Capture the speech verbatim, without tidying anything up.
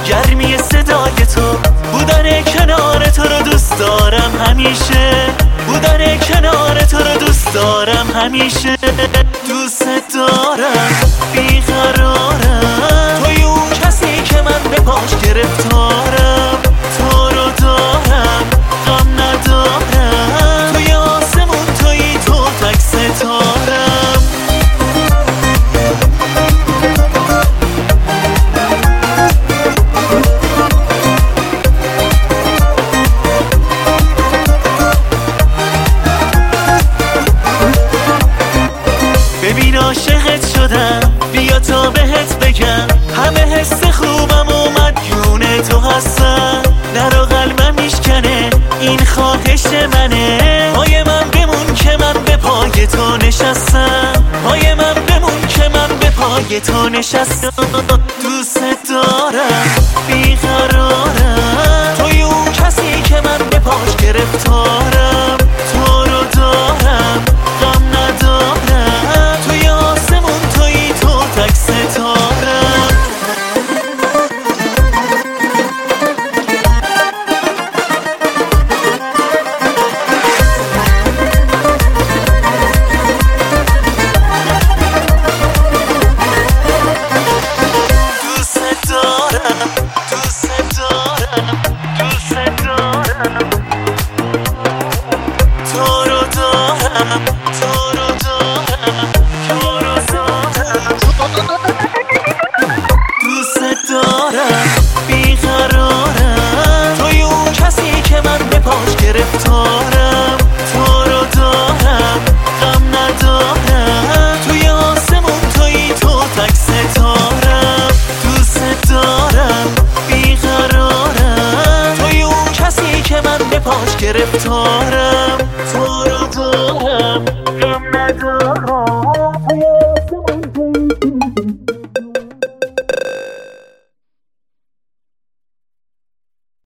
گرمی صدای تو، بودن کنار تو رو دوست دارم همیشه، بودن کنار تو رو دوست دارم همیشه. دوست دارم بیقرارم، توی اون کسی که من به پاش گرفتارم. تو رو دارم غم ندارم، توی آسمون توی تو تک ستارم. ببین عاشقت شدم، بیا تا بهت بگم همه حس خوبم اومد جون تو هستم. نرو قلبم میشکنه این خواهش منه، پای من بمون که من به پای تو نشستم، پای من بمون که من به پای تو نشستم. دوست دارم بیقرارم، توی اون کسی که من به پاش گرفتارم. تو رو دارم غم ندارم، توی آسمون توی تو تک ستارم. دوست دارم دوست دارم دوست دارم، تو رو دارم تو رو دارم تو رو دارم، دوست دارم.